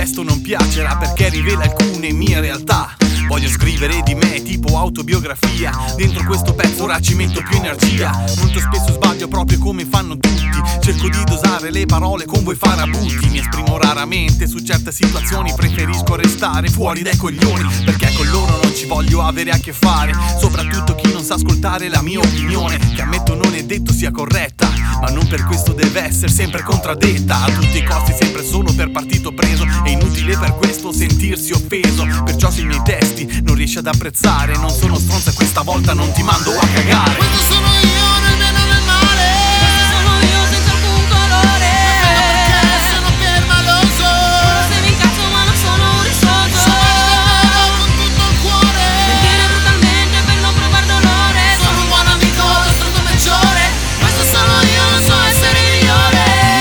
testo non piacerà perché rivela alcune mie realtà. Voglio scrivere di me tipo autobiografia. Dentro questo pezzo ora ci metto più energia. Molto spesso sbaglio proprio come fanno tutti. Cerco di dosare le parole con voi farabutti. Mi esprimo raramente su certe situazioni. Preferisco restare fuori dai coglioni, perché con loro non ci voglio avere a che fare. Soprattutto chi non sa ascoltare la mia opinione, che ammetto non è detto sia corretta, ma non per questo deve essere sempre contraddetta. A tutti i costi sempre solo per partito preso. È inutile per questo sentirsi offeso. Perciò se i miei testi non riesci ad apprezzare, non sono stronza e questa volta non ti mando a cagare. Questo sono io nel bene o nel male. Questo sono io senza alcun colore. Perché sono permaloso. Se mi incazzo ma non sono un risolto. Sono male con tutto il cuore. Mentire brutalmente per non provar dolore. Sono un buon amico, lo stato peggiore. Questo sono io, non so essere migliore.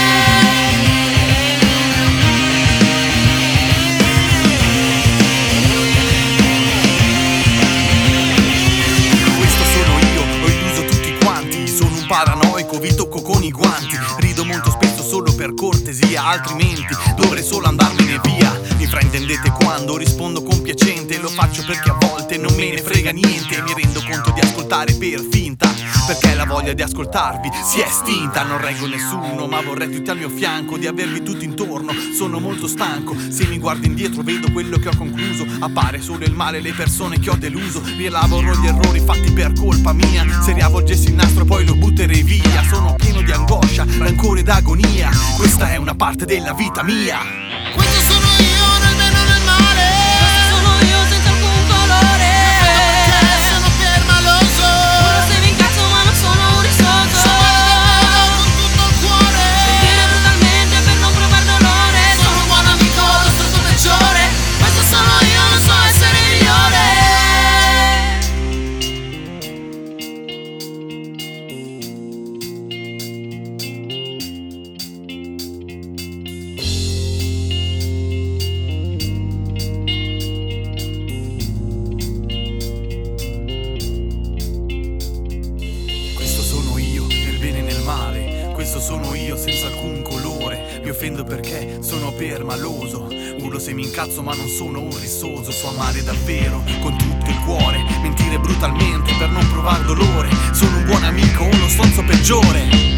Paranoico, vi tocco con i guanti. Rido molto spesso solo per cortesia, altrimenti dovrei solo andarmene via. Mi fraintendete quando rispondo compiacente. Lo faccio perché a volte non me ne frega niente. Mi rendo conto di ascoltare per finta, perché la voglia di ascoltarvi si è estinta. Non reggo nessuno, ma vorrei tutti al mio fianco, di avervi tutti intorno. Sono molto stanco, se mi guardo indietro vedo quello che ho concluso. Appare solo il male, le persone che ho deluso. Rielaboro gli errori fatti per colpa mia. Se riavvolgessi il nastro poi lo butterei via. Sono pieno di angoscia, rancore ed agonia. Questa è una parte della vita mia. Questo sono io nel bene o nel male. Questo sono io senza alcun colore. Perché sono permaloso. Se mi incazzo ma non sono un risolto. Sono male con tutto il cuore. Mentire brutalmente per non provar dolore. Sono un buon amico, lo stato peggiore. Questo sono io, non so essere migliore. Questo sono io senza alcun colore. Mi offendo perché sono permaloso. Urlo se mi incazzo ma non sono un rissoso. So amare davvero con tutto il cuore. Mentire brutalmente per non provar dolore. Sono un buon amico o uno stronzo peggiore.